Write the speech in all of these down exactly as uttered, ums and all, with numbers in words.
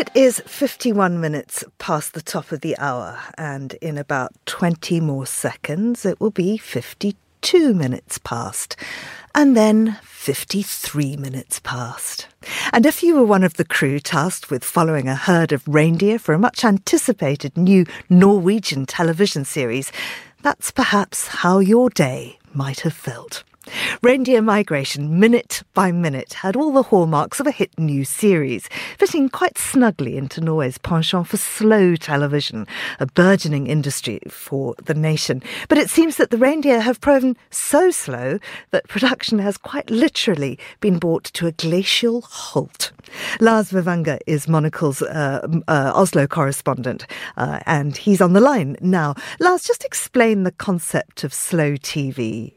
It is fifty-one minutes past the top of the hour, and in about twenty more seconds it will be fifty-two minutes past, and then fifty-three minutes past. And if you were one of the crew tasked with following a herd of reindeer for a much anticipated new Norwegian television series, that's perhaps how your day might have felt. Reindeer migration, minute by minute, had all the hallmarks of a hit new series, fitting quite snugly into Norway's penchant for slow television, a burgeoning industry for the nation. But it seems that the reindeer have proven so slow that production has quite literally been brought to a glacial halt. Lars Vivanger is Monocle's uh, uh, Oslo correspondent, uh, and he's on the line now. Lars, just explain the concept of slow T V.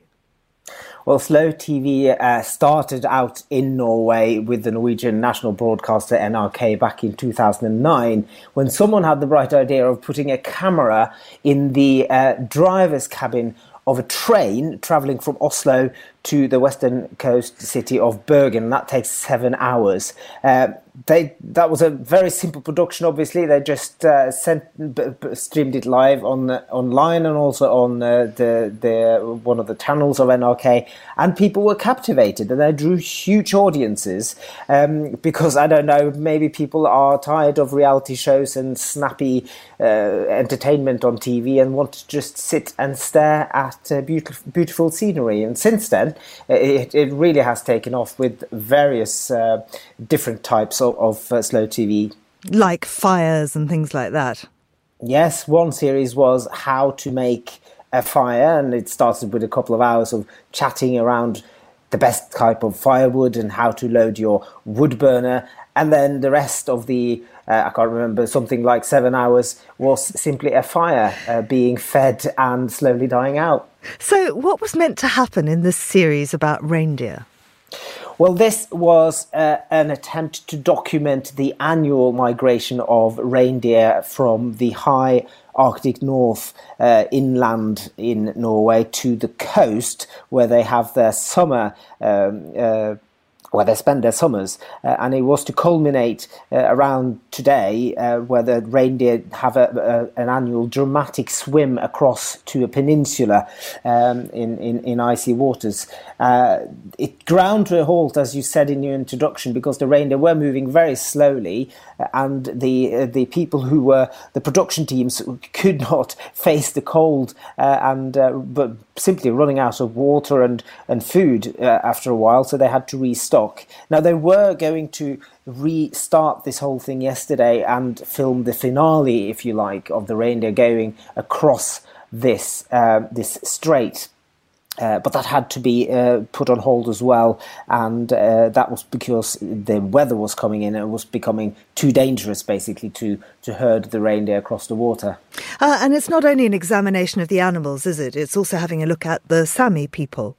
Well, slow T V uh, started out in Norway with the Norwegian national broadcaster N R K back in two thousand nine, when someone had the bright idea of putting a camera in the uh, driver's cabin of a train travelling from Oslo to the western coast city of Bergen. That takes seven hours. Uh, they that was a very simple production. Obviously, they just uh, sent b- b- streamed it live on uh, online and also on uh, the the one of the channels of N R K, and people were captivated, and they drew huge audiences. Um, because I don't know, maybe people are tired of reality shows and snappy uh, entertainment on T V and want to just sit and stare at uh, beautiful beautiful scenery. And since then, It, it really has taken off with various uh, different types of, of uh, slow T V. Like fires and things like that. Yes, one series was how to make a fire, and it started with a couple of hours of chatting around the best type of firewood and how to load your wood burner. And then the rest of the, uh, I can't remember, something like seven hours was simply a fire uh, being fed and slowly dying out. So what was meant to happen in this series about reindeer? Well, this was uh, an attempt to document the annual migration of reindeer from the high Arctic North uh, inland in Norway to the coast, where they have their summer um, uh, where they spend their summers, uh, and it was to culminate uh, around today, uh, where the reindeer have a, a, an annual dramatic swim across to a peninsula um, in, in, in icy waters. Uh, it ground to a halt, as you said in your introduction, because the reindeer were moving very slowly, uh, and the uh, the people who were the production teams could not face the cold, uh, and uh, but simply running out of water and and food uh, after a while, so they had to restock. Now, they were going to restart this whole thing yesterday and film the finale, if you like, of the reindeer going across this uh, this strait. Uh, but that had to be uh, put on hold as well, and uh, that was because the weather was coming in and it was becoming too dangerous, basically, to, to herd the reindeer across the water. Uh, and it's not only an examination of the animals, is it? It's also having a look at the Sami people.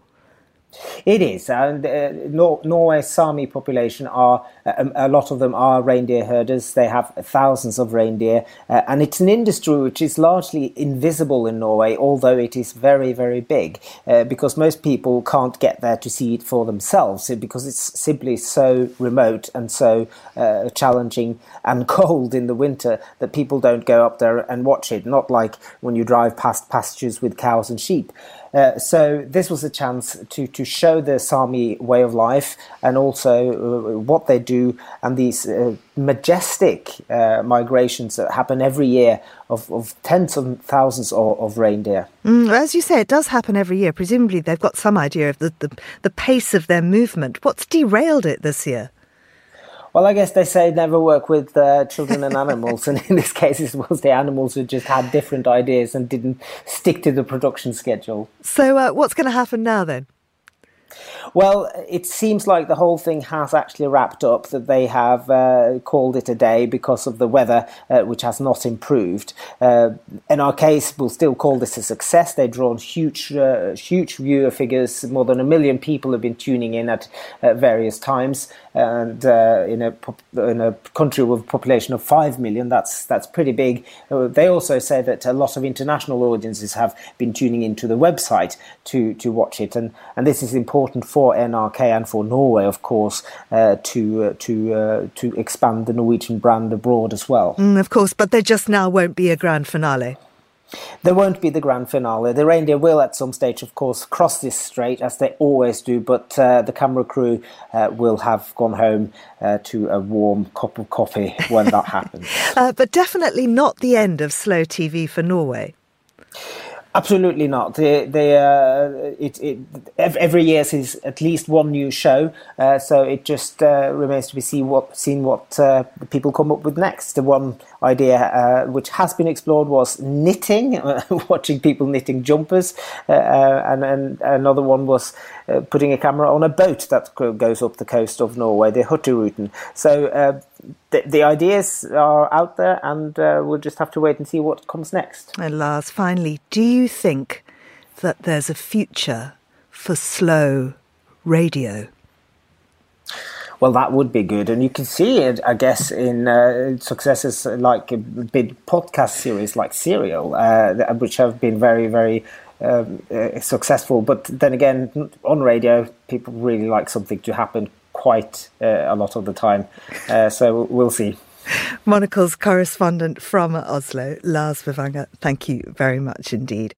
It is, and uh, Nor- Norway's Sami population are, uh, a lot of them are reindeer herders. They have thousands of reindeer, uh, and it's an industry which is largely invisible in Norway, although it is very, very big, uh, because most people can't get there to see it for themselves, because it's simply so remote and so uh, challenging and cold in the winter that people don't go up there and watch it, not like when you drive past pastures with cows and sheep. Uh, so this was a chance to, to show the Sami way of life, and also uh, what they do, and these uh, majestic uh, migrations that happen every year of, of tens of thousands of, of reindeer. Mm, as you say, it does happen every year. Presumably they've got some idea of the, the, the pace of their movement. What's derailed it this year? Well, I guess they say never work with uh, children and animals, and in this case it was the animals who just had different ideas and didn't stick to the production schedule. So uh, what's going to happen now then? Well, it seems like the whole thing has actually wrapped up, that they have uh, called it a day because of the weather, uh, which has not improved. Uh, in our case, we'll still call this a success. They've drawn huge, uh, huge viewer figures. More than a million people have been tuning in at uh, various times. and uh, in a pop- in a country with a population of five million, that's that's pretty big. Uh, they also say that a lot of international audiences have been tuning into the website to to watch it, and and this is important for N R K and for Norway, of course, uh, to uh, to uh, to expand the Norwegian brand abroad as well. Mm, of course, but there just now won't be a grand finale. There won't be the grand finale. The reindeer will at some stage, of course, cross this strait, as they always do, but uh, the camera crew uh, will have gone home uh, to a warm cup of coffee when that happens. Uh, but definitely not the end of slow T V for Norway. Absolutely not. They, they, uh, it, it, every year is at least one new show, uh, so it just uh, remains to be seen what, seen what uh, the people come up with next. The one idea uh, which has been explored was knitting, watching people knitting jumpers, uh, and, and another one was uh, putting a camera on a boat that goes up the coast of Norway, the Hurtigruten. So uh, the, the ideas are out there, and uh, we'll just have to wait and see what comes next. And Lars, finally, do you think that there's a future for slow radio? Well, that would be good. And you can see it, I guess, in uh, successes like a big podcast series like Serial, uh, which have been very, very um, uh, successful. But then again, on radio, people really like something to happen quite uh, a lot of the time. Uh, so we'll see. Monocle's correspondent from Oslo, Lars Vivanger, thank you very much indeed.